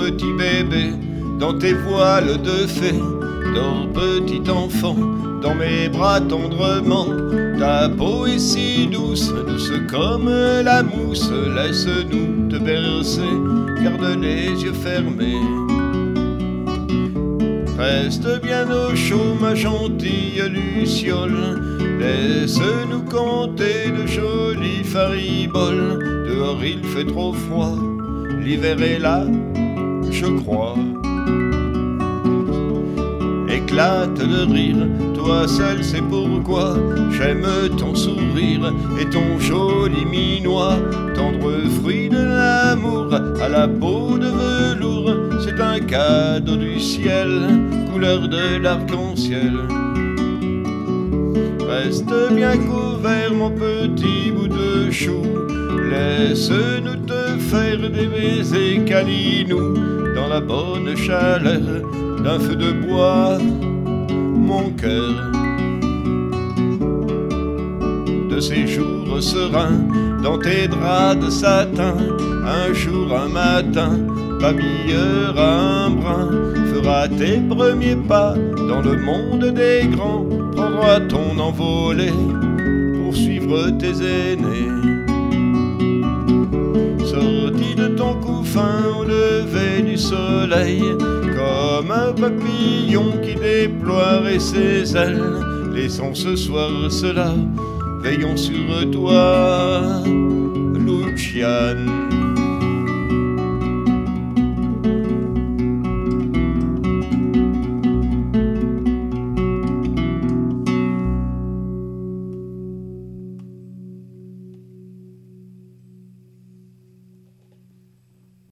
petit bébé, dans tes voiles de fée. Dors petit enfant, dans mes bras tendrement. Ta peau est si douce, douce comme la mousse. Laisse-nous te bercer, garde les yeux fermés. Reste bien au chaud, ma gentille luciole. Laisse-nous compter de jolies fariboles. Dehors il fait trop froid, l'hiver est là, je crois. Éclate de rire, toi seul c'est pourquoi j'aime ton sourire et ton joli minois. Tendre fruit de l'amour à la peau de velours, c'est un cadeau du ciel, couleur de l'arc-en-ciel. Reste bien couvert mon petit bout de chou, laisse-nous te faire des baisers câlinous dans la bonne chaleur d'un feu de bois, mon cœur. De ces jours sereins, dans tes draps de satin, un jour, un matin, babillera un brin, fera tes premiers pas dans le monde des grands, prendra ton envolée pour suivre tes aînés. Sorti de ton couffin au lever du soleil, comme un papillon qui déploierait ses ailes, laissons ce soir cela, veillons sur toi, Luciane.